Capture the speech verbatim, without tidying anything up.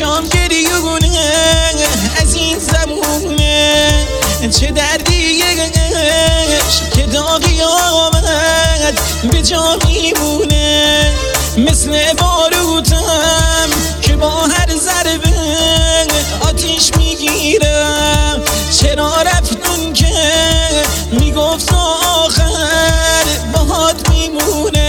چشام گریونه از این زمونه، چه دردیش که داغی آمد به جا میمونه. مثل باروتم که با هر ضربه آتیش میگیرم. چرا رفتون که میگفت آخر باهات میمونه.